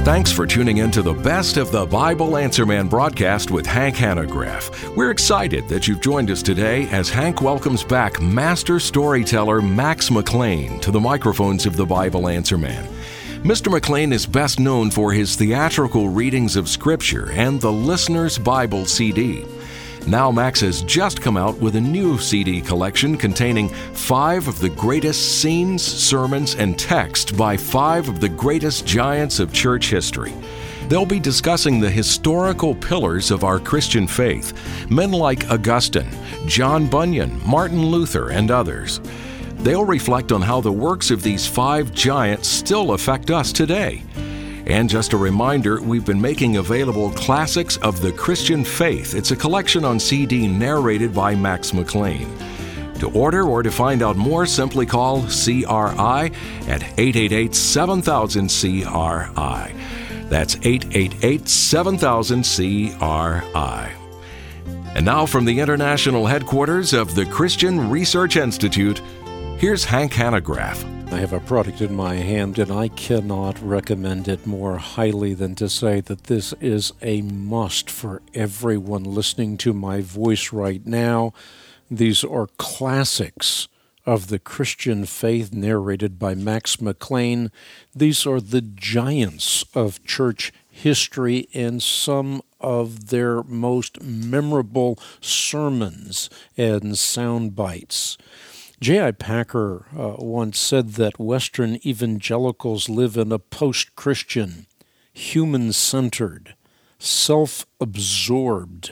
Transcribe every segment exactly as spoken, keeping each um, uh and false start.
Thanks for tuning in to the Best of the Bible Answer Man broadcast with Hank Hanegraaff. We're excited that you've joined us today as Hank welcomes back master storyteller Max McLean to the microphones of the Bible Answer Man. Mister McLean is best known for his theatrical readings of Scripture and the Listener's Bible C D. Now Max has just come out with a new C D collection containing five of the greatest scenes, sermons, and text by five of the greatest giants of church history. They'll be discussing the historical pillars of our Christian faith, men like Augustine, John Bunyan, Martin Luther, and others. They'll reflect on how the works of these five giants still affect us today. And just a reminder, we've been making available Classics of the Christian Faith. It's a collection on C D narrated by Max McLean. To order or to find out more, simply call C R I at eight eight eight, seven thousand, C R I. That's eight eight eight, seven thousand, C R I. And now from the international headquarters of the Christian Research Institute, here's Hank Hanegraaff. I have a product in my hand, and I cannot recommend it more highly than to say that this is a must for everyone listening to my voice right now. These are classics of the Christian faith narrated by Max McLean. These are the giants of church history and some of their most memorable sermons and sound bites. J I. Packer uh, once said that Western evangelicals live in a post-Christian, human-centered, self-absorbed,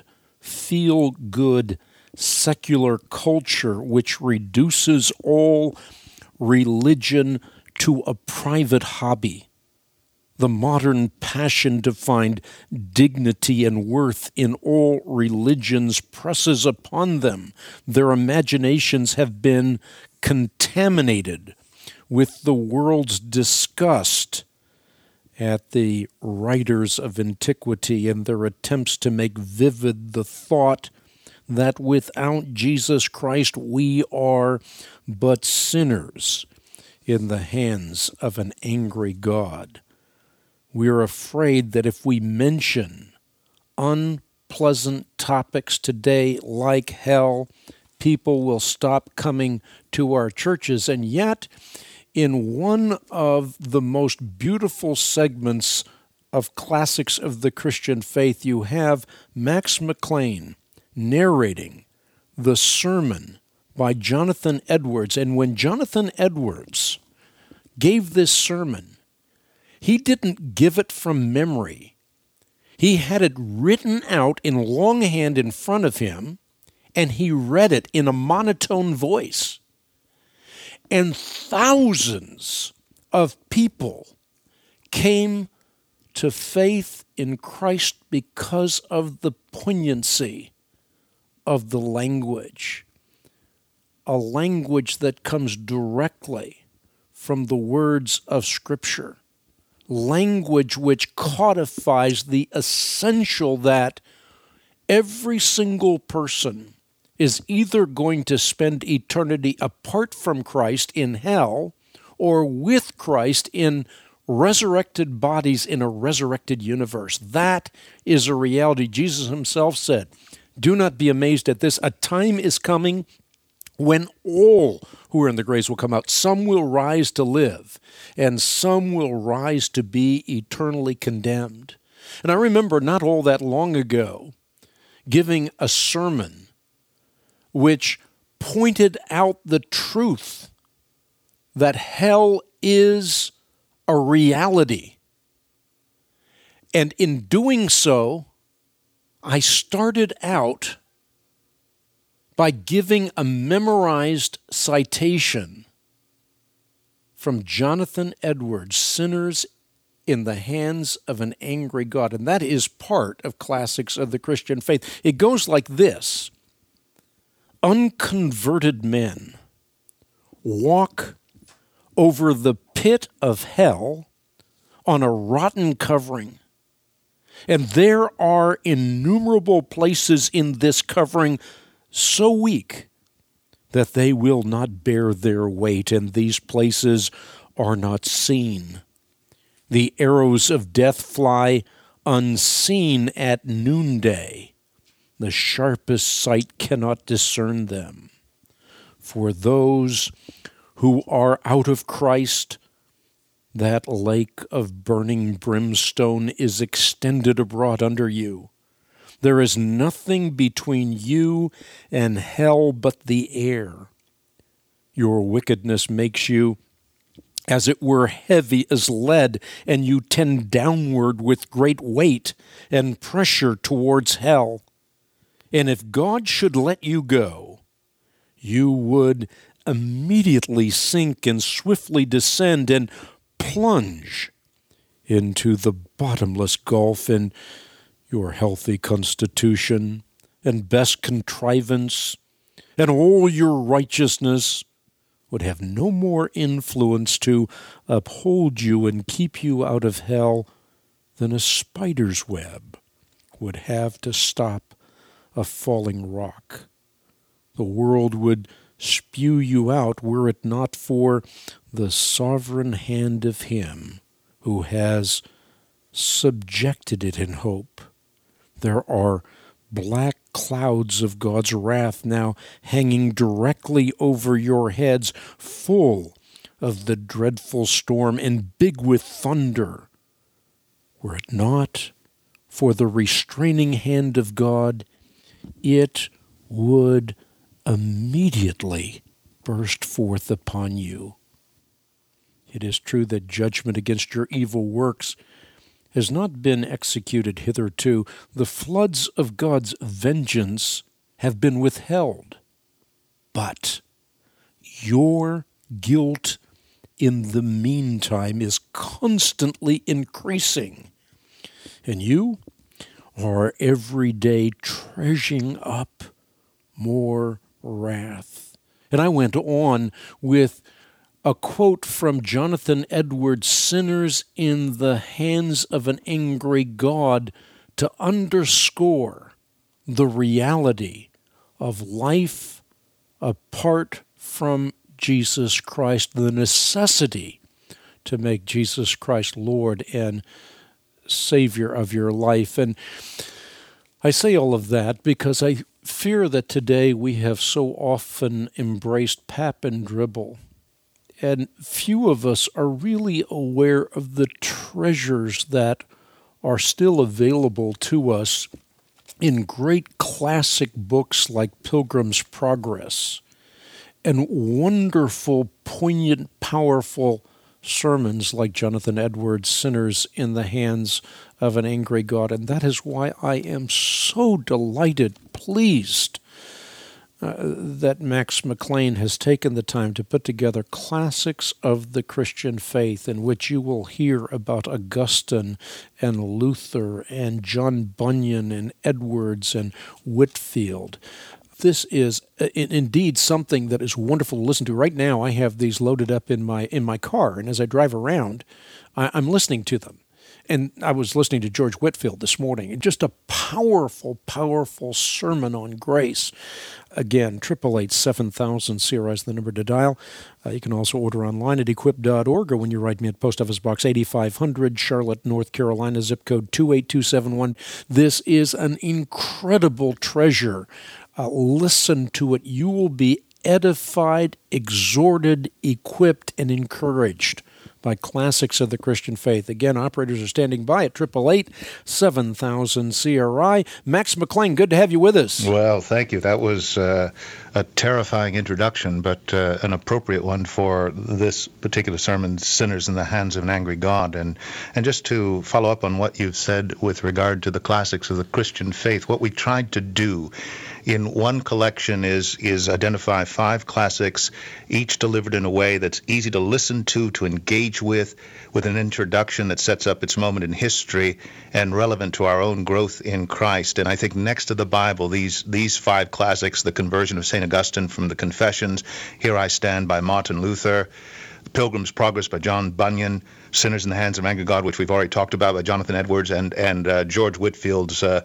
feel-good, secular culture which reduces all religion to a private hobby. The modern passion to find dignity and worth in all religions presses upon them. Their imaginations have been contaminated with the world's disgust at the writers of antiquity and their attempts to make vivid the thought that without Jesus Christ we are but sinners in the hands of an angry God. We are afraid that if we mention unpleasant topics today like hell, people will stop coming to our churches. And yet, in one of the most beautiful segments of Classics of the Christian Faith, you have Max McLean narrating the sermon by Jonathan Edwards. And when Jonathan Edwards gave this sermon, he didn't give it from memory. He had it written out in longhand in front of him, and he read it in a monotone voice. And thousands of people came to faith in Christ because of the poignancy of the language, a language that comes directly from the words of Scripture. Language which codifies the essential that every single person is either going to spend eternity apart from Christ in hell or with Christ in resurrected bodies in a resurrected universe. That is a reality. Jesus himself said, "Do not be amazed at this. A time is coming when all who are in the graves will come out. Some will rise to live, and some will rise to be eternally condemned." And I remember not all that long ago giving a sermon which pointed out the truth that hell is a reality. And in doing so, I started out by giving a memorized citation from Jonathan Edwards, "Sinners in the Hands of an Angry God." And that is part of Classics of the Christian Faith. It goes like this: unconverted men walk over the pit of hell on a rotten covering. And there are innumerable places in this covering so weak that they will not bear their weight, and these places are not seen. The arrows of death fly unseen at noonday. The sharpest sight cannot discern them. For those who are out of Christ, that lake of burning brimstone is extended abroad under you. There is nothing between you and hell but the air. Your wickedness makes you, as it were, heavy as lead, and you tend downward with great weight and pressure towards hell. And if God should let you go, you would immediately sink and swiftly descend and plunge into the bottomless gulf, and your healthy constitution and best contrivance and all your righteousness would have no more influence to uphold you and keep you out of hell than a spider's web would have to stop a falling rock. The world would spew you out were it not for the sovereign hand of Him who has subjected it in hope. There are black clouds of God's wrath now hanging directly over your heads, full of the dreadful storm and big with thunder. Were it not for the restraining hand of God, it would immediately burst forth upon you. It is true that judgment against your evil works has not been executed hitherto. The floods of God's vengeance have been withheld. But your guilt in the meantime is constantly increasing, and you are every day treasuring up more wrath. And I went on with a quote from Jonathan Edwards, "Sinners in the hands of an angry God," to underscore the reality of life apart from Jesus Christ, the necessity to make Jesus Christ Lord and Savior of your life. And I say all of that because I fear that today we have so often embraced pap and dribble, and few of us are really aware of the treasures that are still available to us in great classic books like Pilgrim's Progress and wonderful, poignant, powerful sermons like Jonathan Edwards' Sinners in the Hands of an Angry God. And that is why I am so delighted, pleased, uh, that Max McLean has taken the time to put together classics of the Christian faith, in which you will hear about Augustine and Luther and John Bunyan and Edwards and Whitefield. This is uh, indeed something that is wonderful to listen to. Right now, I have these loaded up in my in my car, and as I drive around, I, I'm listening to them. And I was listening to George Whitefield this morning. Just a powerful, powerful sermon on grace. Again, eight eight eight, seven thousand, C R I is the number to dial. Uh, you can also order online at equip dot org, or when you write me at Post Office Box eighty-five hundred, Charlotte, North Carolina, zip code two eight two seven one. This is an incredible treasure. Uh, listen to it. You will be edified, exhorted, equipped, and encouraged by classics of the Christian faith. Again, operators are standing by at eight eight eight, seven thousand, C R I. Max McLean, good to have you with us. Well, thank you. That was uh, a terrifying introduction, but uh, an appropriate one for this particular sermon, Sinners in the Hands of an Angry God. And, and just to follow up on what you've said with regard to the classics of the Christian faith, what we tried to do in one collection is is identify five classics, each delivered in a way that's easy to listen to, to engage with, with an introduction that sets up its moment in history and relevant to our own growth in Christ. And I think next to the Bible, these these five classics, the Conversion of Saint Augustine from the Confessions, Here I Stand by Martin Luther, Pilgrim's Progress by John Bunyan, Sinners in the Hands of an Angry God, which we've already talked about, by Jonathan Edwards, and and uh, George Whitefield's uh,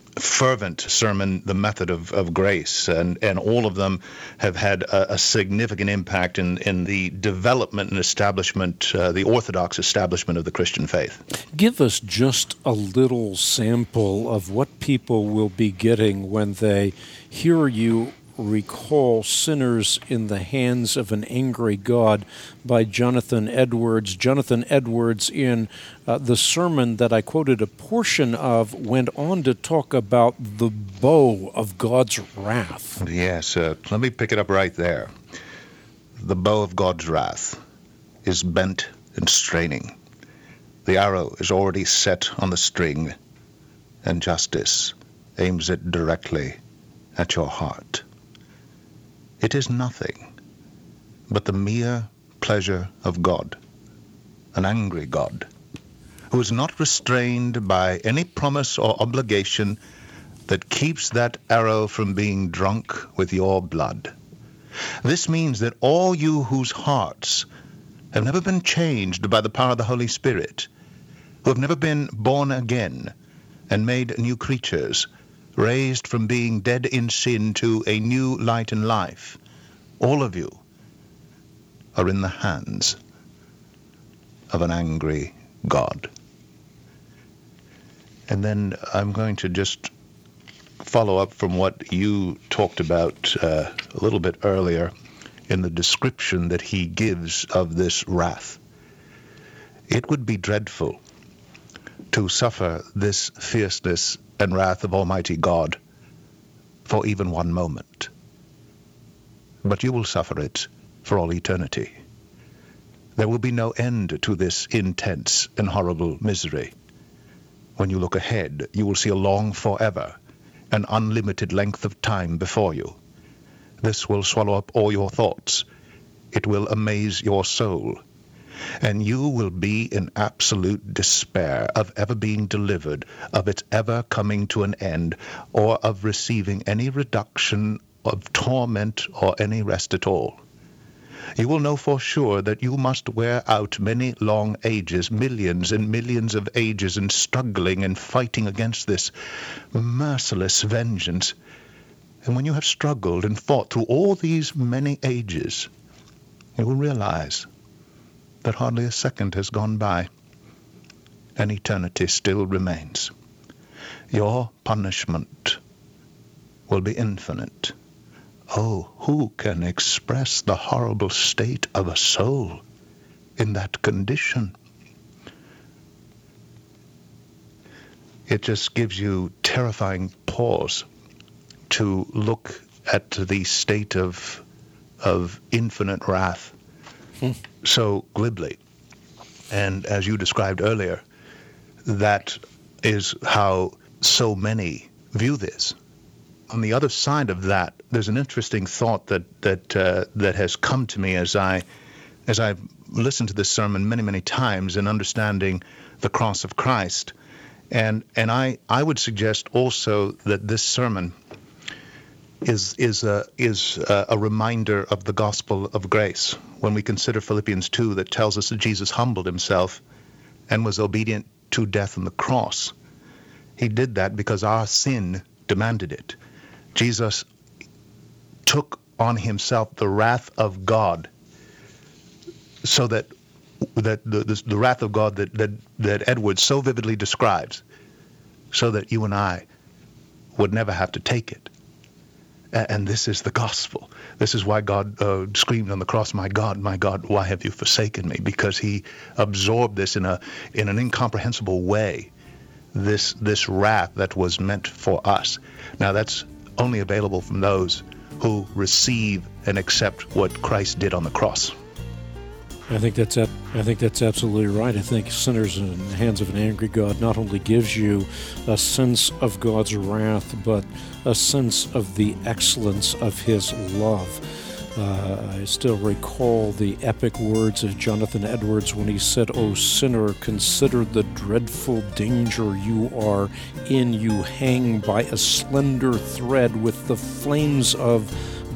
fervent sermon, The Method of, of Grace, and, and all of them have had a, a significant impact in, in the development and establishment, uh, the orthodox establishment of the Christian faith. Give us just a little sample of what people will be getting when they hear you recall Sinners in the Hands of an Angry God by Jonathan Edwards. Jonathan Edwards, in uh, the sermon that I quoted a portion of, went on to talk about the bow of God's wrath. Yes, uh, let me pick it up right there. The bow of God's wrath is bent and straining. The arrow is already set on the string, and justice aims it directly at your heart. It is nothing but the mere pleasure of God, an angry God, who is not restrained by any promise or obligation that keeps that arrow from being drunk with your blood. This means that all you whose hearts have never been changed by the power of the Holy Spirit, who have never been born again and made new creatures, raised from being dead in sin to a new light in life, all of you are in the hands of an angry God. And then I'm going to just follow up from what you talked about uh, a little bit earlier in the description that he gives of this wrath. It would be dreadful to suffer this fierceness and wrath of Almighty God for even one moment. But you will suffer it for all eternity. There will be no end to this intense and horrible misery. When you look ahead, you will see a long forever, an unlimited length of time before you. This will swallow up all your thoughts. It will amaze your soul. And you will be in absolute despair of ever being delivered, of its ever coming to an end, or of receiving any reduction of torment or any rest at all. You will know for sure that you must wear out many long ages, millions and millions of ages, in struggling and fighting against this merciless vengeance. And when you have struggled and fought through all these many ages, you will realize that hardly a second has gone by, and eternity still remains. Your punishment will be infinite. Oh, who can express the horrible state of a soul in that condition? It just gives you terrifying pause to look at the state of of infinite wrath hmm. so glibly. And as you described earlier, that is how so many view this. On the other side of that, there's an interesting thought that that uh, that has come to me as I as I've listened to this sermon many, many times in understanding the cross of Christ. And and I, I would suggest also that this sermon is is a is a, a reminder of the gospel of grace. When we consider Philippians two, that tells us that Jesus humbled himself and was obedient to death on the cross. He did that because our sin demanded it. Jesus took on himself the wrath of God, so that that the, the, the wrath of God that, that, that Edwards so vividly describes, so that you and I would never have to take it. And, and this is the gospel. This is why God uh, screamed on the cross, "My God, my God, why have you forsaken me?" Because he absorbed this in a in an incomprehensible way, this this wrath that was meant for us. Now that's only available from those who receive and accept what Christ did on the cross. I think that's I think that's absolutely right. I think Sinners in the Hands of an Angry God not only gives you a sense of God's wrath, but a sense of the excellence of his love. Uh, I still recall the epic words of Jonathan Edwards when he said, "O sinner, consider the dreadful danger you are in. You hang by a slender thread with the flames of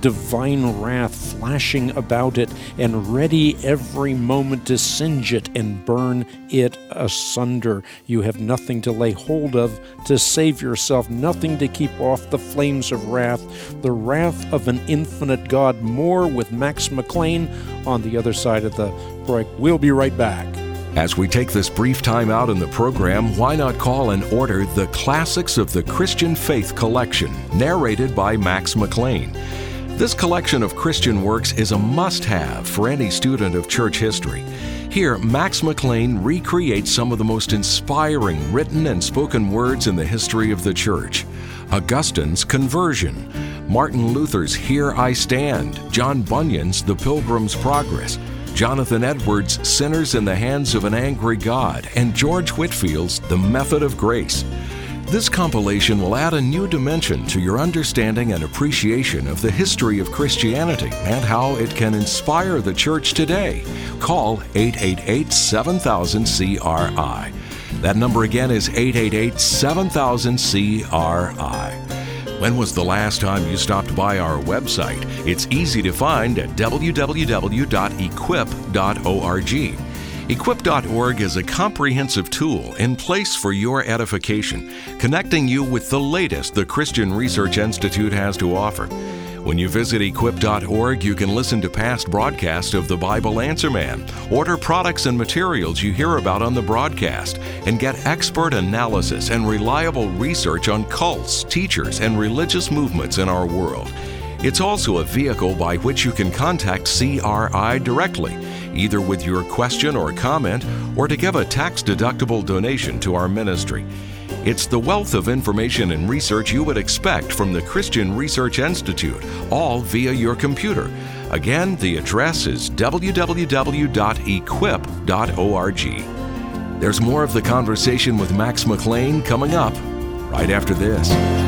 divine wrath flashing about it and ready every moment to singe it and burn it asunder. You have nothing to lay hold of to save yourself, nothing to keep off the flames of wrath, the wrath of an infinite God. More with Max McLean on the other side of the break. We'll be right back. As we take this brief time out in the program, why not call and order the Classics of the Christian Faith collection, narrated by Max McLean. This collection of Christian works is a must-have for any student of church history. Here, Max McLean recreates some of the most inspiring written and spoken words in the history of the church. Augustine's conversion, Martin Luther's Here I Stand, John Bunyan's The Pilgrim's Progress, Jonathan Edwards' Sinners in the Hands of an Angry God, and George Whitfield's The Method of Grace. This compilation will add a new dimension to your understanding and appreciation of the history of Christianity and how it can inspire the church today. Call eight eight eight, seven thousand, C R I. That number again is eight eight eight, seven thousand, C R I. When was the last time you stopped by our website? It's easy to find at w w w dot equip dot org. equip dot org is a comprehensive tool in place for your edification, connecting you with the latest the Christian Research Institute has to offer. When you visit equip dot org, you can listen to past broadcasts of the Bible Answer Man, order products and materials you hear about on the broadcast, and get expert analysis and reliable research on cults, teachers, and religious movements in our world. It's also a vehicle by which you can contact C R I directly, either with your question or comment, or to give a tax-deductible donation to our ministry. It's the wealth of information and research you would expect from the Christian Research Institute, all via your computer. Again, the address is w w w dot equip dot org. There's more of the conversation with Max McLean coming up right after this.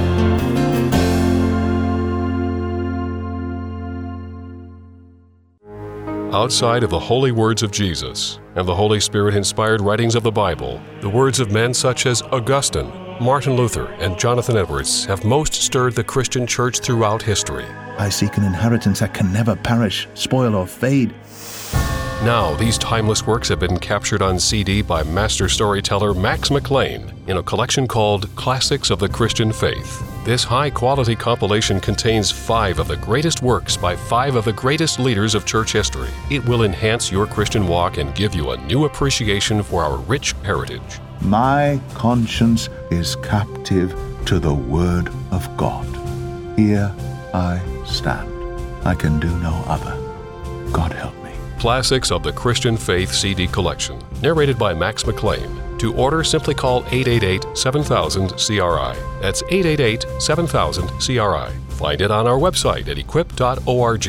Outside of the holy words of Jesus and the Holy Spirit-inspired writings of the Bible, the words of men such as Augustine, Martin Luther, and Jonathan Edwards have most stirred the Christian church throughout history. I seek an inheritance that can never perish, spoil, or fade. Now, these timeless works have been captured on C D by master storyteller Max McLean in a collection called Classics of the Christian Faith. This high-quality compilation contains five of the greatest works by five of the greatest leaders of church history. It will enhance your Christian walk and give you a new appreciation for our rich heritage. My conscience is captive to the Word of God. Here I stand. I can do no other. God help me. Classics of the Christian Faith C D collection, narrated by Max McLean. To order, simply call eight eight eight, seven thousand, C R I. That's eight eight eight, seven thousand, C R I. Find it on our website at equip dot org.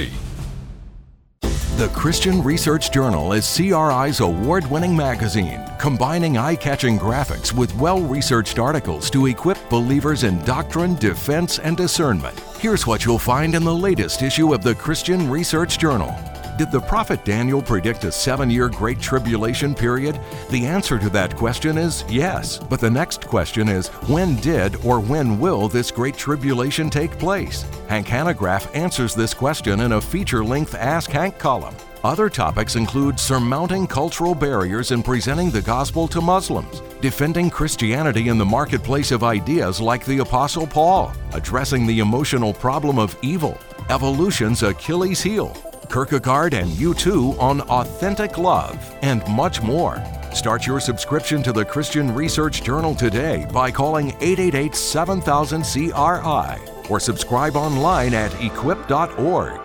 The Christian Research Journal is C R I's award-winning magazine, combining eye-catching graphics with well-researched articles to equip believers in doctrine, defense, and discernment. Here's what you'll find in the latest issue of the Christian Research Journal. Did the prophet Daniel predict a seven-year Great Tribulation period? The answer to that question is yes. But the next question is, when did or when will this Great Tribulation take place? Hank Hanegraaff answers this question in a feature-length Ask Hank column. Other topics include surmounting cultural barriers and presenting the gospel to Muslims, defending Christianity in the marketplace of ideas like the Apostle Paul, addressing the emotional problem of evil, evolution's Achilles heel, Kierkegaard and U two on authentic love, and much more. Start your subscription to the Christian Research Journal today by calling eight eight eight, seven thousand, C R I or subscribe online at equip dot org.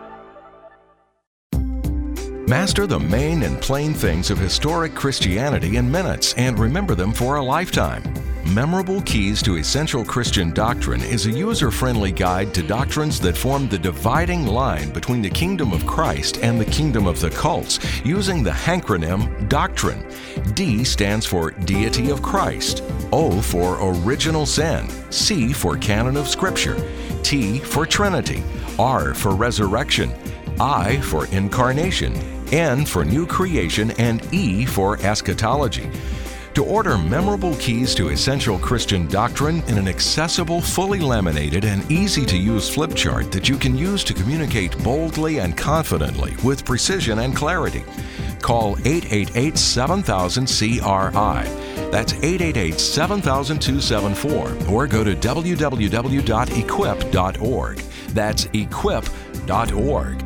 Master the main and plain things of historic Christianity in minutes and remember them for a lifetime. Memorable Keys to Essential Christian Doctrine is a user-friendly guide to doctrines that form the dividing line between the kingdom of Christ and the kingdom of the cults, using the hancronym Doctrine. D stands for Deity of Christ, O for Original Sin, C for Canon of Scripture, T for Trinity, R for Resurrection, I for Incarnation, N for New Creation, and E for Eschatology. To order memorable keys to essential Christian doctrine in an accessible, fully laminated, and easy-to-use flip chart that you can use to communicate boldly and confidently with precision and clarity, call eight eight eight, seven thousand, C R I. That's eight eight eight, seven thousand, two seven four, or go to w w w dot equip dot org. That's equip dot org.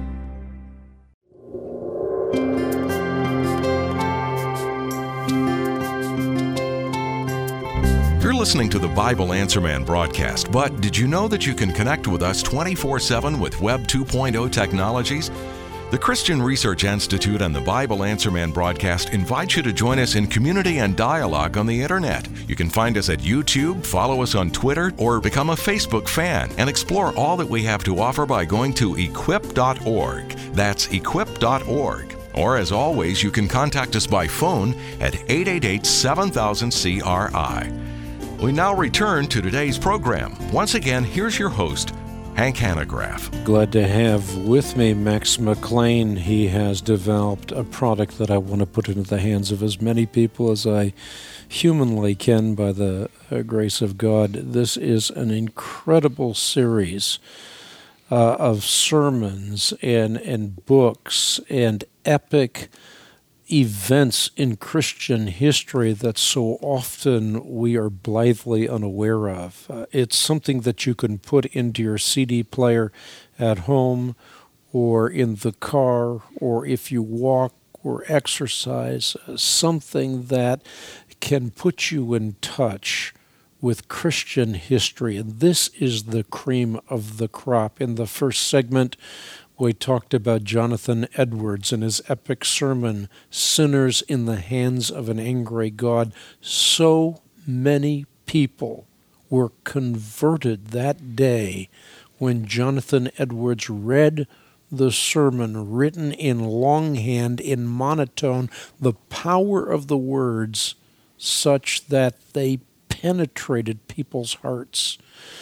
You're listening to the Bible Answer Man broadcast, but did you know that you can connect with us twenty-four seven with Web two point oh technologies? The Christian Research Institute and the Bible Answer Man broadcast invite you to join us in community and dialogue on the Internet. You can find us at YouTube, follow us on Twitter, or become a Facebook fan and explore all that we have to offer by going to equip dot org. That's equip dot org. Or, as always, you can contact us by phone at eight eight eight, seven thousand, C R I. We now return to today's program. Once again, here's your host, Hank Hanegraaff. Glad to have with me Max McLean. He has developed a product that I want to put into the hands of as many people as I humanly can by the uh, grace of God. This is an incredible series uh, of sermons and, and books and epic events in Christian history that so often we are blithely unaware of. Uh, it's something that you can put into your C D player at home or in the car, or if you walk or exercise, uh, something that can put you in touch with Christian history. And this is the cream of the crop. In the first segment, we talked about Jonathan Edwards and his epic sermon, Sinners in the Hands of an Angry God. So many people were converted that day when Jonathan Edwards read the sermon written in longhand, in monotone, the power of the words such that they penetrated people's hearts.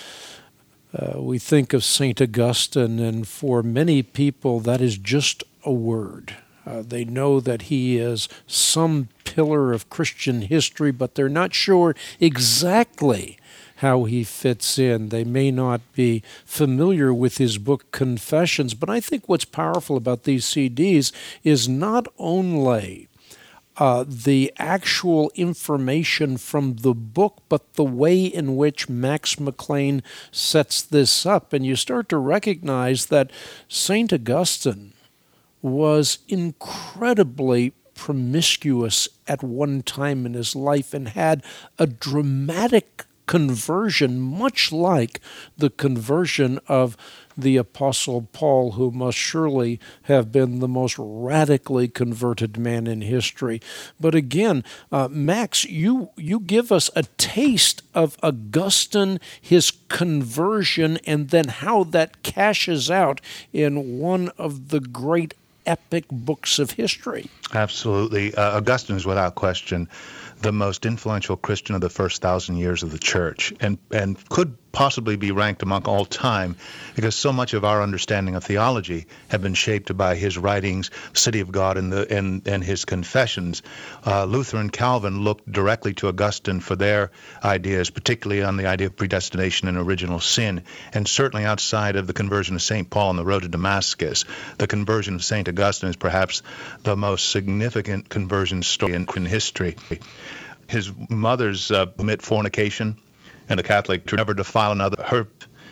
Uh, we think of Saint Augustine, and for many people that is just a word. Uh, they know that he is some pillar of Christian history, but they're not sure exactly how he fits in. They may not be familiar with his book Confessions, but I think what's powerful about these C Ds is not only Uh, the actual information from the book, but the way in which Max McLean sets this up. And you start to recognize that Saint Augustine was incredibly promiscuous at one time in his life and had a dramatic conversion, much like the conversion of the Apostle Paul, who must surely have been the most radically converted man in history. But again, uh, Max, you, you give us a taste of Augustine, his conversion, and then how that cashes out in one of the great epic books of history. Absolutely. Uh, Augustine is without question the most influential Christian of the first thousand years of the church, and, and could possibly be ranked among all time, because so much of our understanding of theology have been shaped by his writings, City of God, and the and, and his Confessions. Uh, Luther and Calvin looked directly to Augustine for their ideas, particularly on the idea of predestination and original sin, and certainly outside of the conversion of Saint Paul on the road to Damascus. The conversion of Saint Augustine is perhaps the most significant conversion story in history. His mother's uh, commit fornication, and the Catholic Church never defile another her.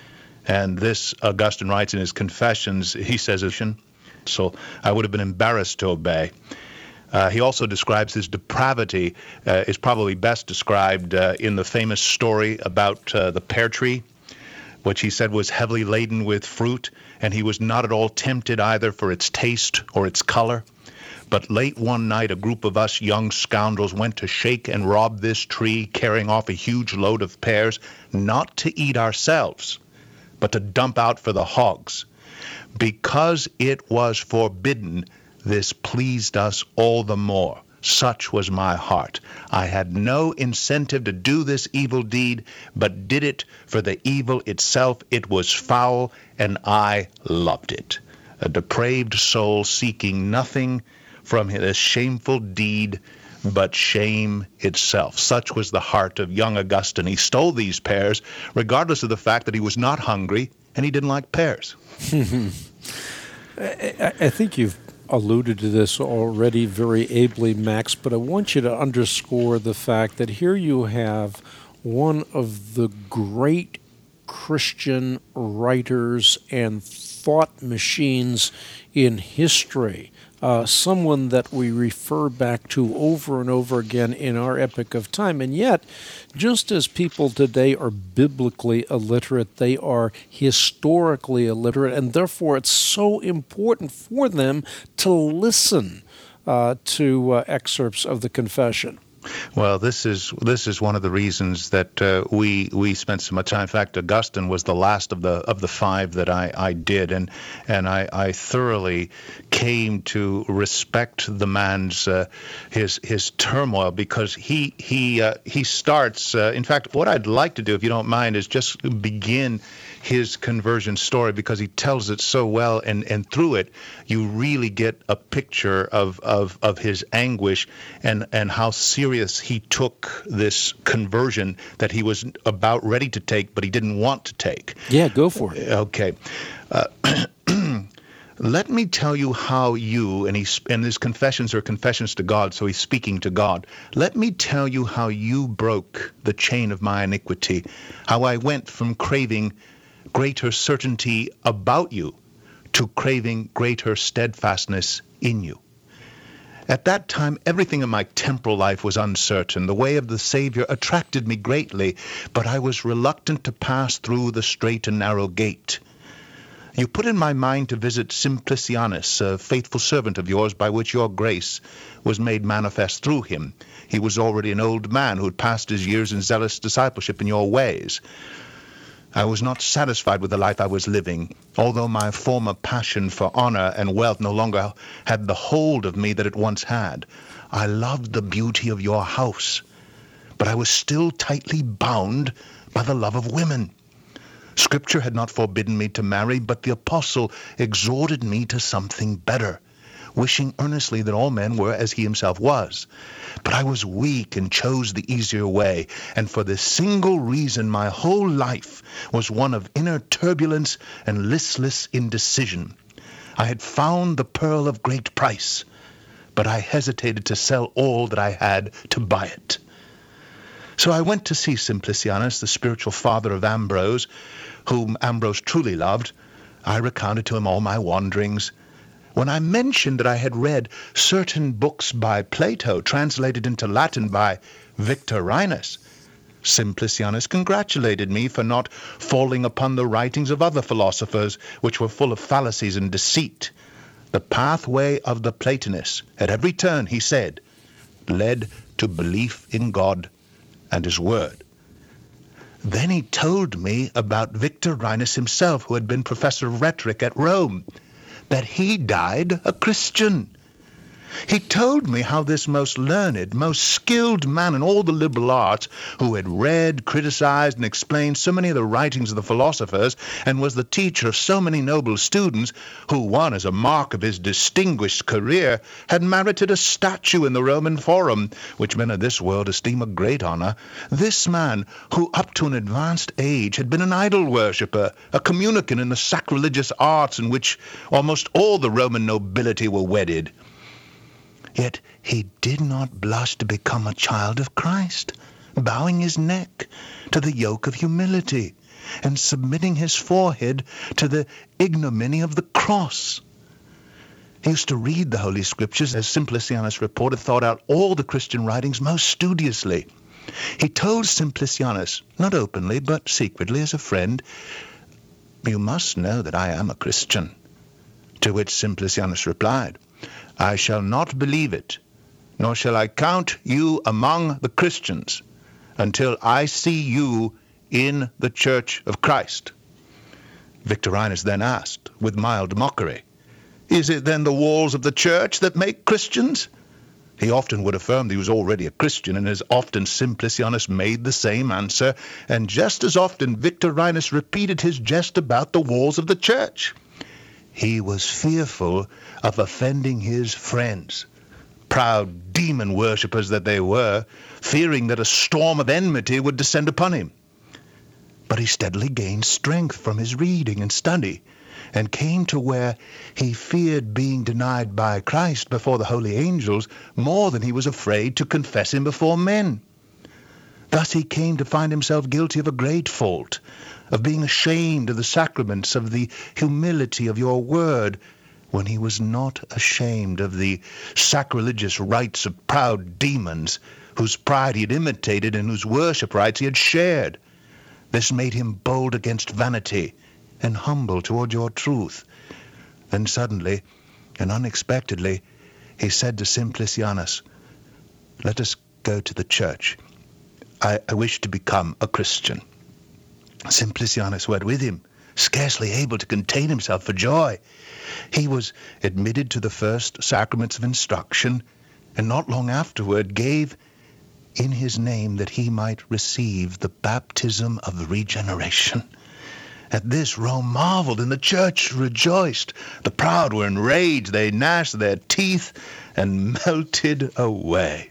And this, Augustine writes in his Confessions, he says, so I would have been embarrassed to obey. Uh, he also describes his depravity, uh, is probably best described uh, in the famous story about uh, the pear tree, which he said was heavily laden with fruit, and he was not at all tempted either for its taste or its color. But late one night, a group of us young scoundrels went to shake and rob this tree, carrying off a huge load of pears, not to eat ourselves, but to dump out for the hogs. Because it was forbidden, this pleased us all the more. Such was my heart. I had no incentive to do this evil deed, but did it for the evil itself. It was foul, and I loved it. A depraved soul seeking nothing from this shameful deed but shame itself. Such was the heart of young Augustine. He stole these pears, regardless of the fact that he was not hungry and he didn't like pears. I, I think you've alluded to this already very ably, Max, but I want you to underscore the fact that here you have one of the great Christian writers and thought machines in history, uh, someone that we refer back to over and over again in our epoch of time. And yet, just as people today are biblically illiterate, they are historically illiterate, and therefore it's so important for them to listen uh, to uh, excerpts of the Confession. Well, this is this is one of the reasons that uh, we we spent so much time. In fact, Augustine was the last of the of the five that I, I did, and and I, I thoroughly came to respect the man's uh, his his turmoil, because he he uh, he starts. Uh, in fact, what I'd like to do, if you don't mind, is just begin his conversion story, because he tells it so well, and, and through it you really get a picture of, of, of his anguish and, and how serious he took this conversion that he was about ready to take, but he didn't want to take. Yeah, go for it. Okay. Uh, let me tell you how you, and, he, and his confessions are confessions to God, so he's speaking to God. Let me tell you how you broke the chain of my iniquity, how I went from craving greater certainty about you to craving greater steadfastness in you. At that time, everything in my temporal life was uncertain. The way of the Savior attracted me greatly, but I was reluctant to pass through the straight and narrow gate. You put in my mind to visit Simplicianus, a faithful servant of yours, by which your grace was made manifest through him. He was already an old man who had passed his years in zealous discipleship in your ways. I was not satisfied with the life I was living, although my former passion for honor and wealth no longer had the hold of me that it once had. I loved the beauty of your house, but I was still tightly bound by the love of women. Scripture had not forbidden me to marry, but the apostle exhorted me to something better, wishing earnestly that all men were as he himself was. But I was weak and chose the easier way, and for this single reason my whole life was one of inner turbulence and listless indecision. I had found the pearl of great price, but I hesitated to sell all that I had to buy it. So I went to see Simplicianus, the spiritual father of Ambrose, whom Ambrose truly loved. I recounted to him all my wanderings. When I mentioned that I had read certain books by Plato, translated into Latin by Victorinus, Simplicianus congratulated me for not falling upon the writings of other philosophers, which were full of fallacies and deceit. The pathway of the Platonists, at every turn, he said, led to belief in God and his word. Then he told me about Victorinus himself, who had been professor of rhetoric at Rome, that he died a Christian. He told me how this most learned, most skilled man in all the liberal arts, who had read, criticized, and explained so many of the writings of the philosophers, and was the teacher of so many noble students, who won as a mark of his distinguished career, had merited a statue in the Roman Forum, which men of this world esteem a great honor. This man, who up to an advanced age had been an idol worshipper, a communicant in the sacrilegious arts in which almost all the Roman nobility were wedded. Yet he did not blush to become a child of Christ, bowing his neck to the yoke of humility and submitting his forehead to the ignominy of the cross. He used to read the Holy Scriptures, as Simplicianus reported, thought out all the Christian writings most studiously. He told Simplicianus, not openly but secretly as a friend, "You must know that I am a Christian." To which Simplicianus replied, "I shall not believe it, nor shall I count you among the Christians until I see you in the Church of Christ." Victorinus then asked, with mild mockery, "Is it then the walls of the church that make Christians?" He often would affirm that he was already a Christian, and as often Simplicianus made the same answer, and just as often Victorinus repeated his jest about the walls of the church. He was fearful of offending his friends. proud demon worshippers that they were, fearing that a storm of enmity would descend upon him. But he steadily gained strength from his reading and study, and came to where he feared being denied by Christ before the holy angels more than he was afraid to confess him before men. Thus he came to find himself guilty of a great fault, of being ashamed of the sacraments, of the humility of your word, when he was not ashamed of the sacrilegious rites of proud demons, whose pride he had imitated and whose worship rites he had shared. This made him bold against vanity and humble toward your truth. Then suddenly and unexpectedly he said to Simplicianus, "Let us go to the church. I, I wish to become a Christian." Simplicianus went with him, scarcely able to contain himself for joy. He was admitted to the first sacraments of instruction, and not long afterward gave in his name that he might receive the baptism of regeneration. At this Rome marveled, and the church rejoiced. The proud were enraged. They gnashed their teeth and melted away.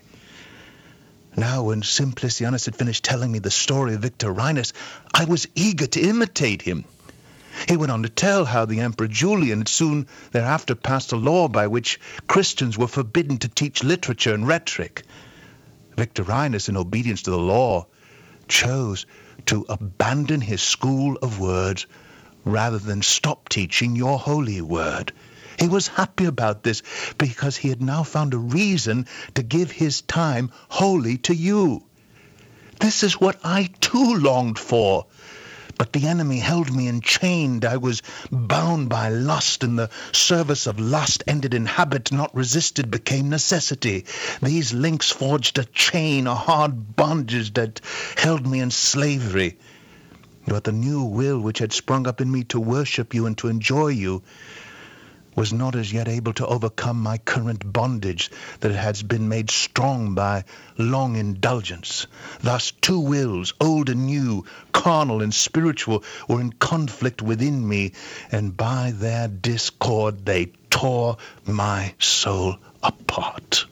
Now, when Simplicianus had finished telling me the story of Victorinus, I was eager to imitate him. He went on to tell how the Emperor Julian had soon thereafter passed a law by which Christians were forbidden to teach literature and rhetoric. Victorinus, in obedience to the law, chose to abandon his school of words rather than stop teaching your holy word. He was happy about this because he had now found a reason to give his time wholly to you. This is what I too longed for. But the enemy held me enchained. I was bound by lust, and the service of lust ended in habit, not resisted, became necessity. These links forged a chain, a hard bondage that held me in slavery. But the new will which had sprung up in me to worship you and to enjoy you was not as yet able to overcome my current bondage that has been made strong by long indulgence. Thus two wills, old and new, carnal and spiritual, were in conflict within me, and by their discord they tore my soul apart.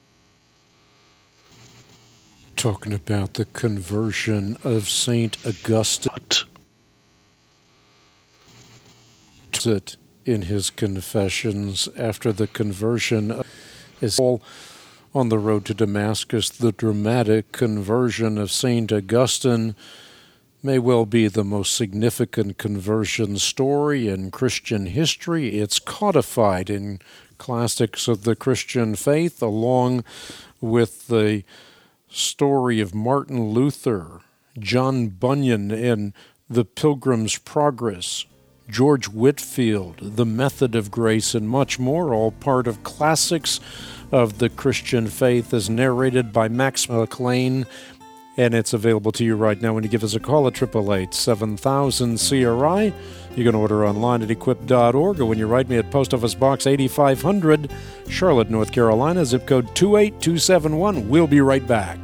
Talking about the conversion of Saint Augustine. It in his Confessions after the conversion is all on the road to Damascus. The dramatic conversion of Saint Augustine may well be the most significant conversion story in Christian history. It's codified in classics of the Christian faith, along with the story of Martin Luther, John Bunyan, and the Pilgrim's Progress, George Whitefield, The Method of Grace, and much more, all part of classics of the Christian faith, as narrated by Max McLean, and it's available to you right now when you give us a call at eight eight eight, seven thousand, C R I. You can order online at equip dot org, or when you write me at Post Office Box eighty-five hundred, Charlotte, North Carolina, zip code two eight two seven one. We'll be right back.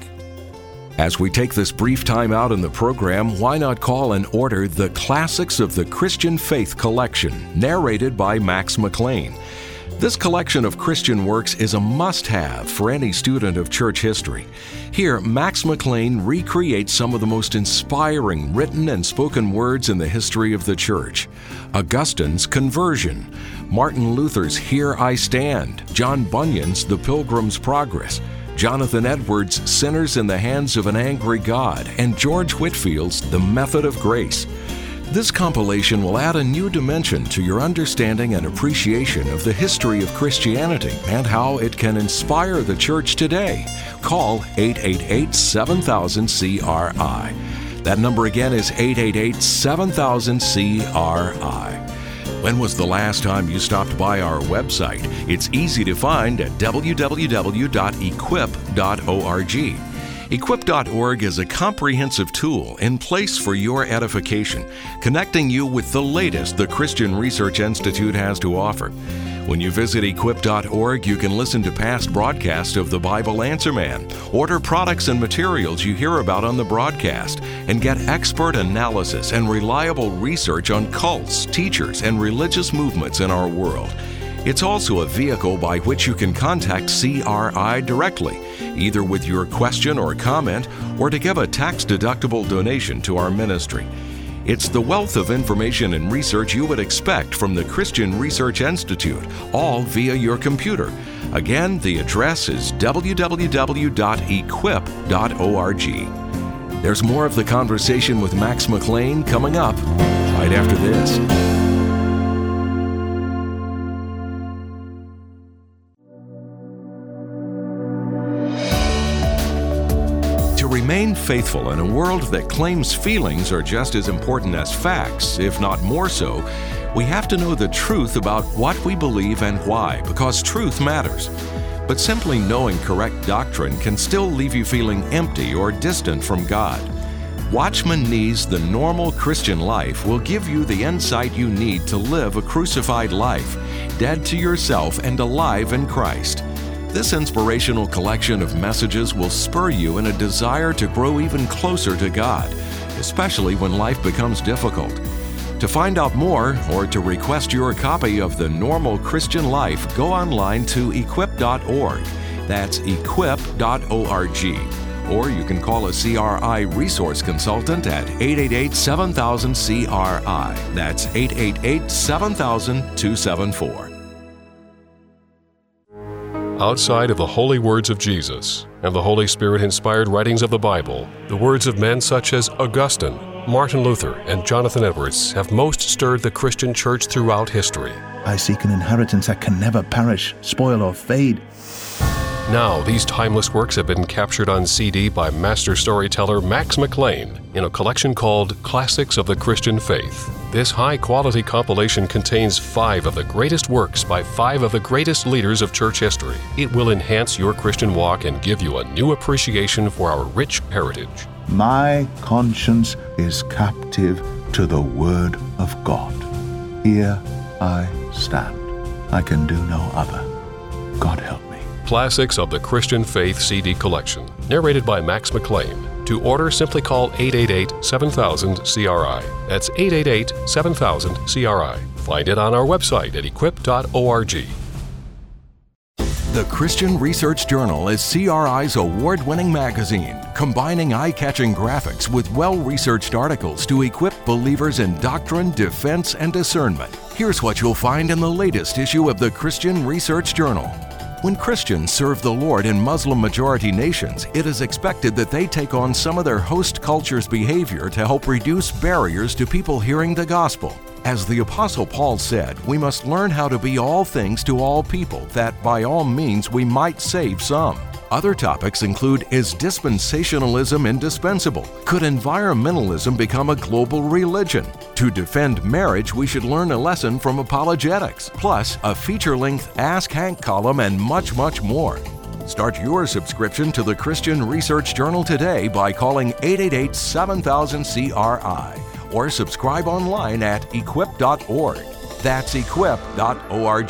As we take this brief time out in the program, why not call and order the Classics of the Christian Faith collection, narrated by Max McLean. This collection of Christian works is a must-have for any student of church history. Here, Max McLean recreates some of the most inspiring written and spoken words in the history of the church. Augustine's Conversion, Martin Luther's Here I Stand, John Bunyan's The Pilgrim's Progress, Jonathan Edwards' Sinners in the Hands of an Angry God, and George Whitefield's The Method of Grace. This compilation will add a new dimension to your understanding and appreciation of the history of Christianity and how it can inspire the church today. Call eight eight eight, seven thousand, C R I. That number again is eight eight eight, seven thousand, C R I. When was the last time you stopped by our website? It's easy to find at w w w dot equip dot org. equip dot org is a comprehensive tool in place for your edification, connecting you with the latest the Christian Research Institute has to offer. When you visit equip dot org, you can listen to past broadcasts of the Bible Answer Man, order products and materials you hear about on the broadcast, and get expert analysis and reliable research on cults, teachers, and religious movements in our world. It's also a vehicle by which you can contact C R I directly, either with your question or comment, or to give a tax-deductible donation to our ministry. It's the wealth of information and research you would expect from the Christian Research Institute, all via your computer. Again, the address is w w w dot equip dot org. There's more of the conversation with Max McClain coming up right after this. To remain faithful in a world that claims feelings are just as important as facts, if not more so, we have to know the truth about what we believe and why, because truth matters. But simply knowing correct doctrine can still leave you feeling empty or distant from God. Watchman Nee's The Normal Christian Life will give you the insight you need to live a crucified life, dead to yourself and alive in Christ. This inspirational collection of messages will spur you in a desire to grow even closer to God, especially when life becomes difficult. To find out more or to request your copy of The Normal Christian Life, go online to equip dot org. That's equip dot org. Or you can call a C R I resource consultant at eight eight eight, seven thousand, C R I. That's eight eight eight, seven thousand, two seven four. Outside of the holy words of Jesus and the Holy Spirit-inspired writings of the Bible, the words of men such as Augustine, Martin Luther, and Jonathan Edwards have most stirred the Christian church throughout history. I seek an inheritance that can never perish, spoil, or fade. Now, these timeless works have been captured on C D by master storyteller Max McClain in a collection called Classics of the Christian Faith. This high-quality compilation contains five of the greatest works by five of the greatest leaders of church history. It will enhance your Christian walk and give you a new appreciation for our rich heritage. My conscience is captive to the Word of God. Here I stand. I can do no other. God help me. Classics of the Christian Faith C D collection, narrated by Max McClain. To order, simply call eight eight eight, seven thousand, C R I. That's eight eight eight, seven thousand, C R I. Find it on our website at equip dot org. The Christian Research Journal is C R I's award-winning magazine, combining eye-catching graphics with well-researched articles to equip believers in doctrine, defense, and discernment. Here's what you'll find in the latest issue of the Christian Research Journal. When Christians serve the Lord in Muslim-majority nations, it is expected that they take on some of their host culture's behavior to help reduce barriers to people hearing the gospel. As the Apostle Paul said, we must learn how to be all things to all people, that by all means we might save some. Other topics include, is dispensationalism indispensable? Could environmentalism become a global religion? To defend marriage, we should learn a lesson from apologetics, plus a feature-length Ask Hank column and much, much more. Start your subscription to the Christian Research Journal today by calling eight eight eight, seven thousand, C R I or subscribe online at equip dot org. That's equip dot org.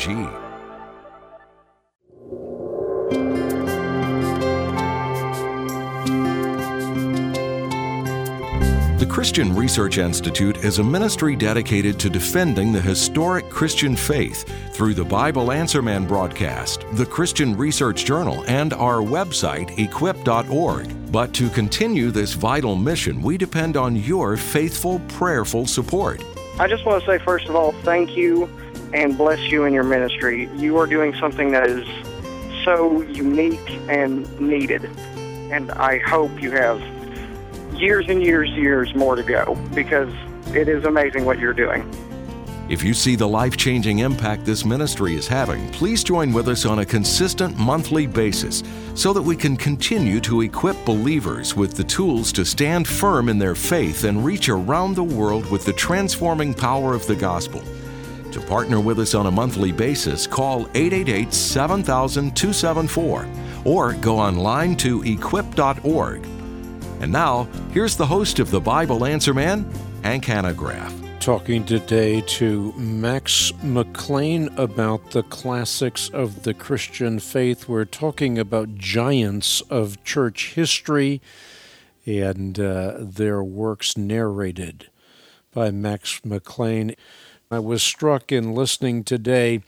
The Christian Research Institute is a ministry dedicated to defending the historic Christian faith through the Bible Answer Man broadcast, the Christian Research Journal, and our website, equip dot org. But to continue this vital mission, we depend on your faithful, prayerful support. I just want to say, first of all, thank you and bless you in your ministry. You are doing something that is so unique and needed, and I hope you have years and years, years more to go, because it is amazing what you're doing. If you see the life-changing impact this ministry is having, please join with us on a consistent monthly basis so that we can continue to equip believers with the tools to stand firm in their faith and reach around the world with the transforming power of the gospel. To partner with us on a monthly basis, call eight eight eight, seven thousand, two seven four or go online to equip dot org. And now, here's the host of the Bible Answer Man, Hank Hanegraaff. Talking today to Max McClain about the classics of the Christian faith. We're talking about giants of church history and uh, their works narrated by Max McClain. I was struck in listening today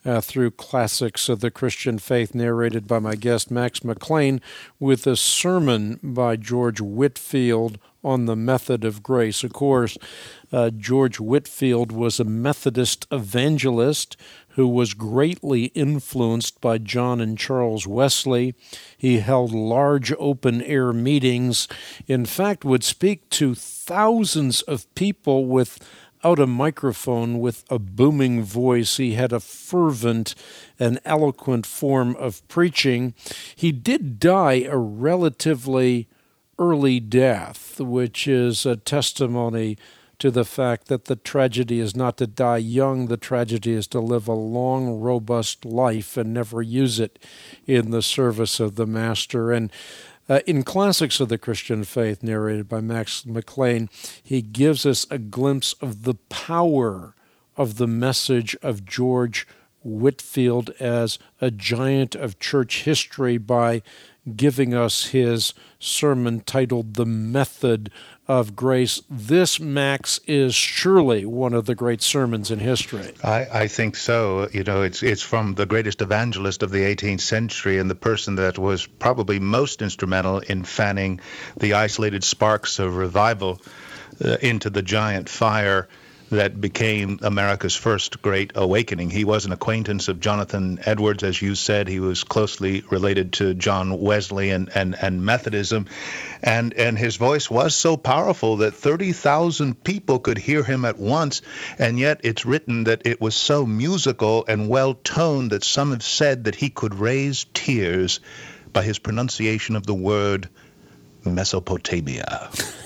uh, through Classics of the Christian Faith, narrated by my guest Max McLean, with a sermon by George Whitefield on the method of grace. Of course, uh, George Whitefield was a Methodist evangelist who was greatly influenced by John and Charles Wesley. He held large open-air meetings, in fact, would speak to thousands of people without a microphone, with a booming voice. He had a fervent and eloquent form of preaching. He did die a relatively early death, which is a testimony to the fact that the tragedy is not to die young. The tragedy is to live a long, robust life and never use it in the service of the Master. And uh, in Classics of the Christian Faith, narrated by Max McLean, he gives us a glimpse of the power of the message of George Whitefield as a giant of church history by giving us his sermon titled The Method of Grace. This, Max, is surely one of the great sermons in history. I, I think so. You know, it's it's from the greatest evangelist of the eighteenth century and the person that was probably most instrumental in fanning the isolated sparks of revival uh, into the giant fire that became America's first great awakening. He was an acquaintance of Jonathan Edwards, as you said. He was closely related to John Wesley and, and, and Methodism. And, and his voice was so powerful that thirty thousand people could hear him at once. And yet it's written that it was so musical and well-toned that some have said that he could raise tears by his pronunciation of the word Mesopotamia.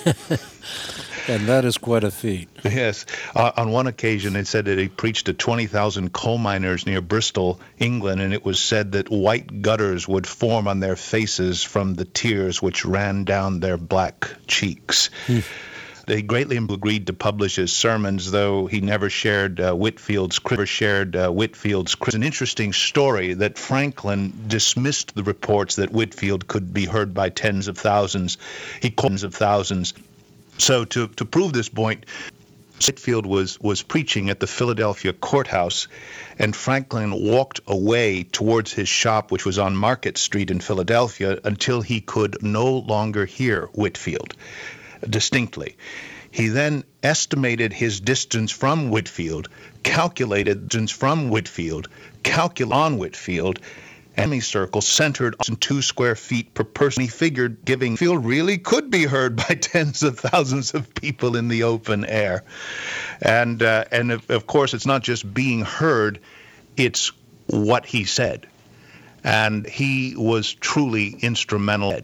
And that is quite a feat. Yes. Uh, on one occasion, it said that he preached to twenty thousand coal miners near Bristol, England, and it was said that white gutters would form on their faces from the tears which ran down their black cheeks. Hmm. They greatly agreed to publish his sermons, though he never shared uh, Whitefield's never shared uh, Whitefield's. It's an interesting story that Franklin dismissed the reports that Whitefield could be heard by tens of thousands. He called tens of thousands. So to, to prove this point, Whitefield was, was preaching at the Philadelphia courthouse, and Franklin walked away towards his shop, which was on Market Street in Philadelphia, until he could no longer hear Whitefield distinctly. He then estimated his distance from Whitefield, calculated distance from Whitefield, calculated on Whitefield, semicircle centered on two square feet per person. He figured giving field really could be heard by tens of thousands of people in the open air. And, uh, and of, of course, it's not just being heard, it's what he said. And he was truly instrumental.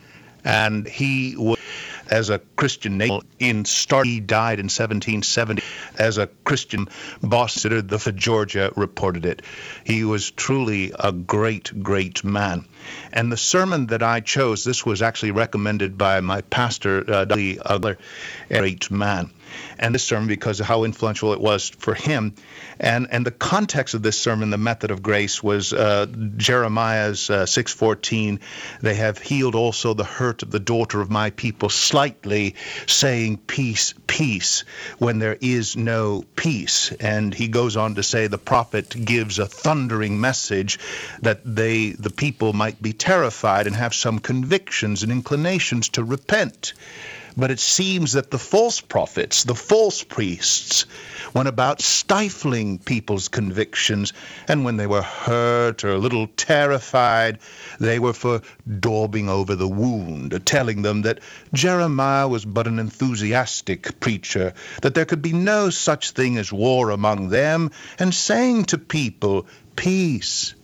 And he was, as a Christian nation in start, he died in seventeen seventy as a Christian boss. The Georgia reported it. He was truly a great, great man. And the sermon that I chose, this was actually recommended by my pastor, uh, Dudley Ugler, a great man. And this sermon, because of how influential it was for him. And and the context of this sermon, the method of grace, was uh, Jeremiah's uh, six fourteen. They have healed also the hurt of the daughter of my people slightly, saying peace, peace, when there is no peace. And he goes on to say the prophet gives a thundering message that they, the people, might be terrified and have some convictions and inclinations to repent. But it seems that the false prophets, the false priests, went about stifling people's convictions, and when they were hurt or a little terrified, they were for daubing over the wound, telling them that Jeremiah was but an enthusiastic preacher, that there could be no such thing as war among them, and saying to people, peace,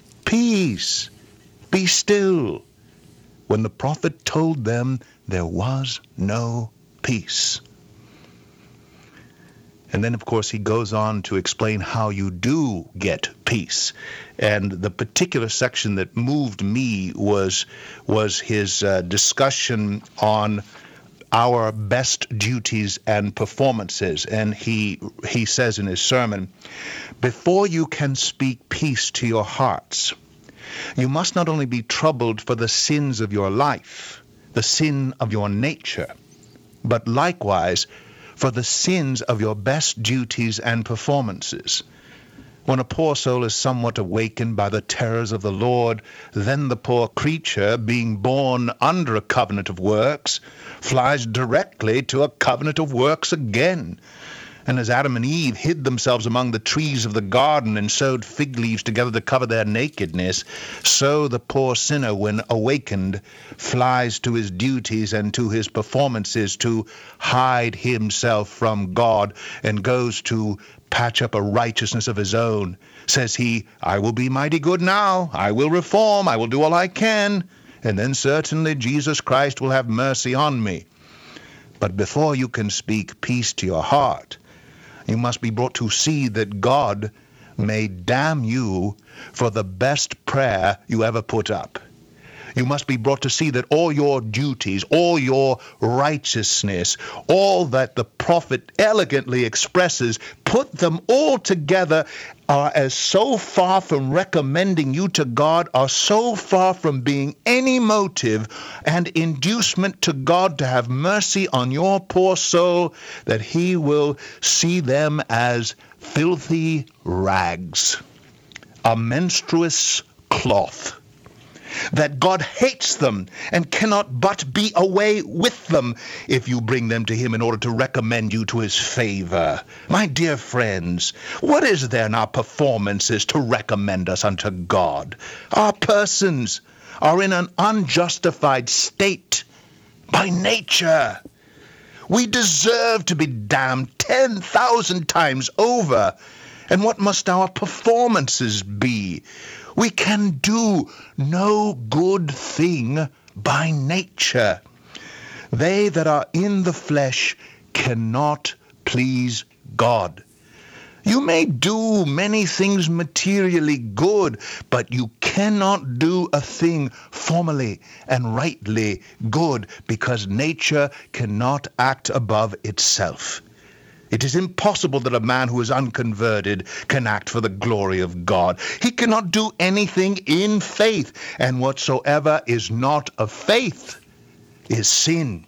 peace, be still, when the prophet told them there was no peace. And then, of course, he goes on to explain how you do get peace. And the particular section that moved me was, was his uh, discussion on our best duties and performances. And he he says in his sermon, before you can speak peace to your hearts, you must not only be troubled for the sins of your life, the sin of your nature, but likewise for the sins of your best duties and performances. When a poor soul is somewhat awakened by the terrors of the Lord, then the poor creature, being born under a covenant of works, flies directly to a covenant of works again. And as Adam and Eve hid themselves among the trees of the garden and sewed fig leaves together to cover their nakedness, so the poor sinner, when awakened, flies to his duties and to his performances to hide himself from God, and goes to patch up a righteousness of his own. Says he, I will be mighty good now, I will reform, I will do all I can, and then certainly Jesus Christ will have mercy on me. But before you can speak peace to your heart, you must be brought to see that God may damn you for the best prayer you ever put up. You must be brought to see that all your duties, all your righteousness, all that the prophet elegantly expresses, put them all together, are as so far from recommending you to God, are so far from being any motive and inducement to God to have mercy on your poor soul, that he will see them as filthy rags, a menstruous cloth, that God hates them and cannot but be away with them if you bring them to him in order to recommend you to his favor. My dear friends, what is there in our performances to recommend us unto God? Our persons are in an unjustified state by nature. We deserve to be damned ten thousand times over. And what must our performances be? We can do no good thing by nature. They that are in the flesh cannot please God. You may do many things materially good, but you cannot do a thing formally and rightly good, because nature cannot act above itself. It is impossible that a man who is unconverted can act for the glory of God. He cannot do anything in faith, and whatsoever is not of faith is sin.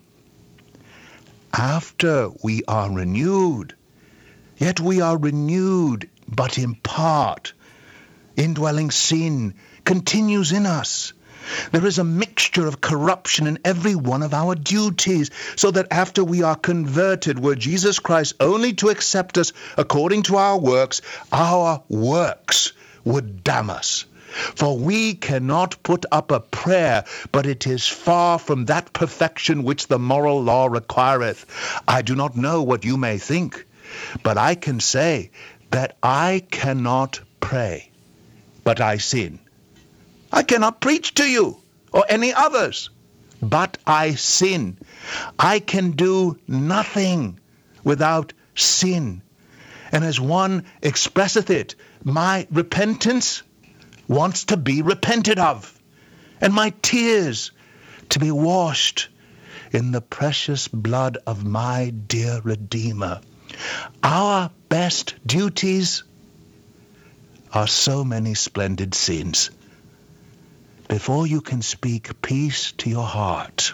After we are renewed, yet we are renewed but in part. Indwelling sin continues in us. There is a mixture of corruption in every one of our duties, so that after we are converted, were Jesus Christ only to accept us according to our works, our works would damn us. For we cannot put up a prayer, but it is far from that perfection which the moral law requireth. I do not know what you may think, but I can say that I cannot pray, but I sin. I cannot preach to you or any others, but I sin. I can do nothing without sin. And as one expresseth it, my repentance wants to be repented of, and my tears to be washed in the precious blood of my dear Redeemer. Our best duties are so many splendid sins. Before you can speak peace to your heart,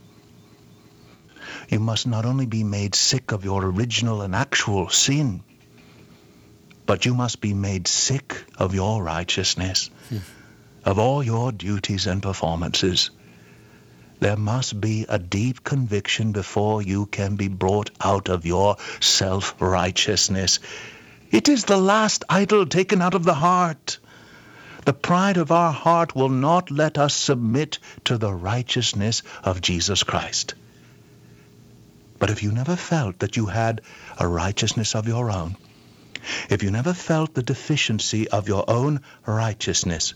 you must not only be made sick of your original and actual sin, but you must be made sick of your righteousness, hmm. of all your duties and performances. There must be a deep conviction before you can be brought out of your self-righteousness. It is the last idol taken out of the heart. The pride of our heart will not let us submit to the righteousness of Jesus Christ. But if you never felt that you had a righteousness of your own, if you never felt the deficiency of your own righteousness,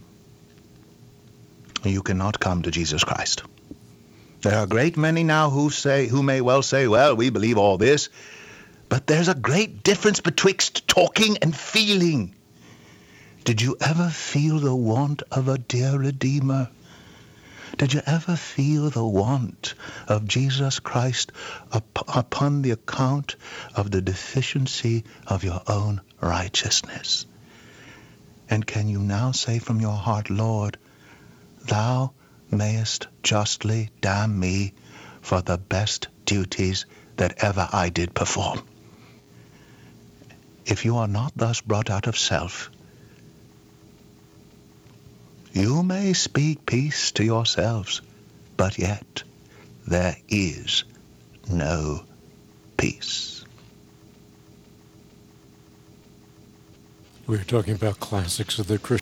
you cannot come to Jesus Christ. There are a great many now who say, who may well say, well, we believe all this, but there's a great difference betwixt talking and feeling. Did you ever feel the want of a dear Redeemer? Did you ever feel the want of Jesus Christ up, upon the account of the deficiency of your own righteousness? And can you now say from your heart, Lord, thou mayest justly damn me for the best duties that ever I did perform? if you are not thus brought out of self, you may speak peace to yourselves, but yet there is no peace. We're talking about Classics of the Christian,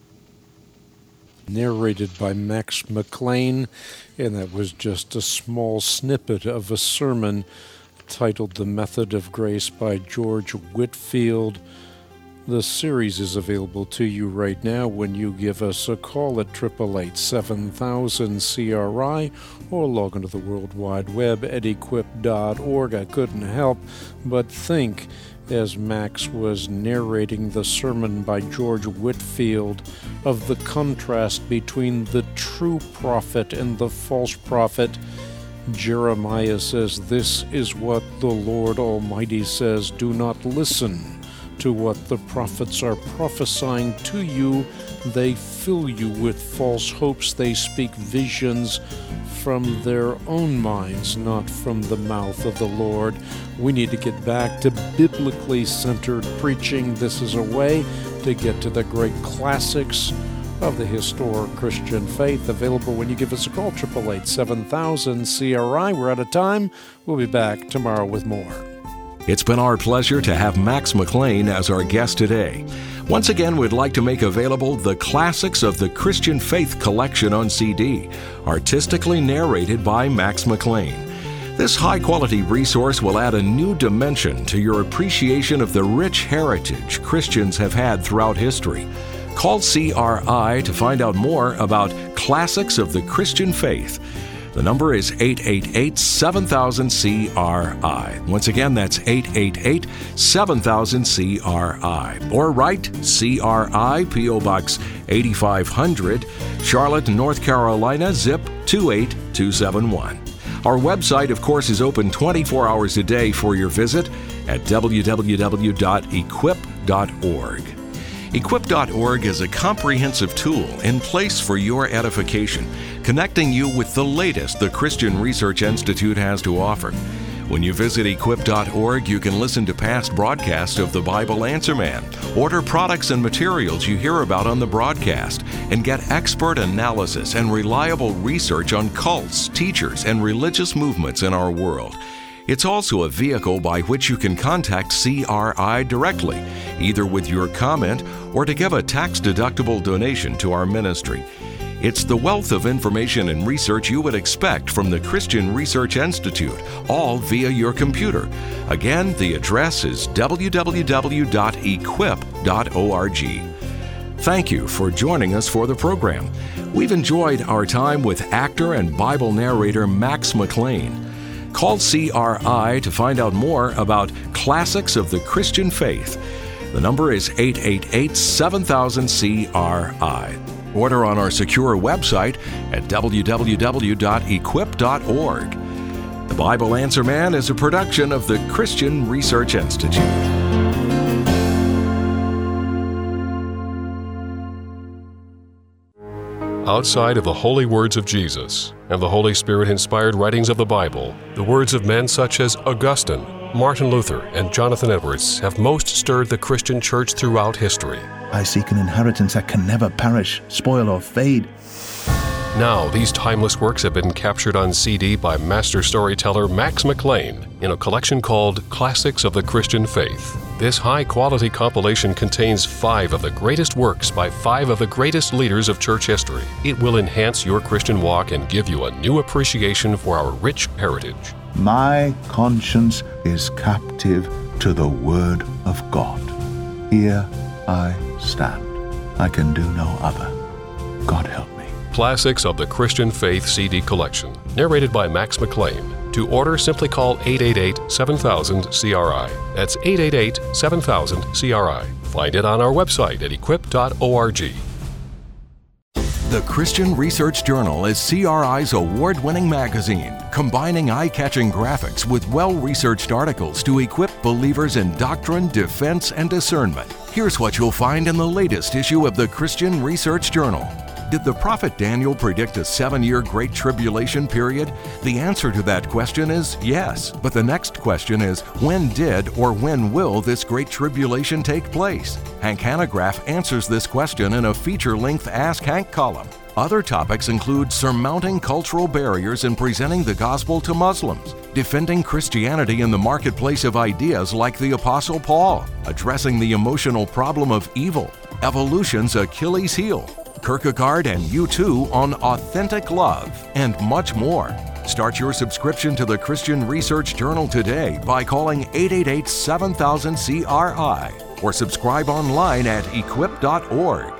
narrated by Max McLean, and that was just a small snippet of a sermon titled The Method of Grace by George Whitefield. The series is available to you right now when you give us a call at eight eight eight, seven thousand C R I or log into the World Wide Web at equip dot org. I couldn't help but think, as Max was narrating the sermon by George Whitefield, of the contrast between the true prophet and the false prophet. Jeremiah says, "This is what the Lord Almighty says, do not listen to what the prophets are prophesying to you. They fill you with false hopes. They speak visions from their own minds, not from the mouth of the Lord." We need to get back to biblically centered preaching. This is a way to get to the great classics of the historic Christian faith, available when you give us a call, eight eight eight, seven thousand C R I. We're out of time. We'll be back tomorrow with more. It's been our pleasure to have Max McLean as our guest today. Once again, we'd like to make available the Classics of the Christian Faith collection on C D, artistically narrated by Max McLean. This high-quality resource will add a new dimension to your appreciation of the rich heritage Christians have had throughout history. Call C R I to find out more about Classics of the Christian Faith. The number is eight eight eight, seven thousand C R I. Once again, that's eight eight eight, seven thousand C R I. Or write C R I, P O Box eighty-five hundred, Charlotte, North Carolina, zip two eight two seven one. Our website, of course, is open twenty-four hours a day for your visit at w w w dot equip dot org. equip dot org is a comprehensive tool in place for your edification, connecting you with the latest the Christian Research Institute has to offer. When you visit equip dot org, you can listen to past broadcasts of the Bible Answer Man, order products and materials you hear about on the broadcast, and get expert analysis and reliable research on cults, teachers, and religious movements in our world. It's also a vehicle by which you can contact C R I directly, either with your comment or to give a tax-deductible donation to our ministry. It's the wealth of information and research you would expect from the Christian Research Institute, all via your computer. Again, the address is w w w dot equip dot org. Thank you for joining us for the program. We've enjoyed our time with actor and Bible narrator Max McLean. Call C R I to find out more about Classics of the Christian Faith. The number is eight eight eight, seven thousand C R I. Order on our secure website at w w w dot equip dot org. The Bible Answer Man is a production of the Christian Research Institute. Outside of the holy words of Jesus and the Holy Spirit-inspired writings of the Bible, the words of men such as Augustine, Martin Luther, and Jonathan Edwards have most stirred the Christian church throughout history. I seek an inheritance that can never perish, spoil, or fade. Now, these timeless works have been captured on C D by master storyteller Max McLean in a collection called Classics of the Christian Faith. This high-quality compilation contains five of the greatest works by five of the greatest leaders of church history. It will enhance your Christian walk and give you a new appreciation for our rich heritage. My conscience is captive to the Word of God. Here I stand. I can do no other. God help me. Classics of the Christian Faith C D collection, narrated by Max McLean. To order, simply call eight eight eight, seven thousand C R I. That's eight eight eight, seven thousand C R I. Find it on our website at equip dot org. The Christian Research Journal is C R I's award-winning magazine, combining eye-catching graphics with well-researched articles to equip believers in doctrine, defense, and discernment. Here's what you'll find in the latest issue of the Christian Research Journal. Did the prophet Daniel predict a seven-year Great Tribulation period? The answer to that question is yes. But the next question is, when did or when will this Great Tribulation take place? Hank Hanegraaff answers this question in a feature-length Ask Hank column. Other topics include surmounting cultural barriers and presenting the gospel to Muslims, defending Christianity in the marketplace of ideas like the Apostle Paul, addressing the emotional problem of evil, evolution's Achilles heel, Kierkegaard and U two on authentic love, and much more. Start your subscription to the Christian Research Journal today by calling eight eight eight, seven thousand, C R I or subscribe online at equip dot org.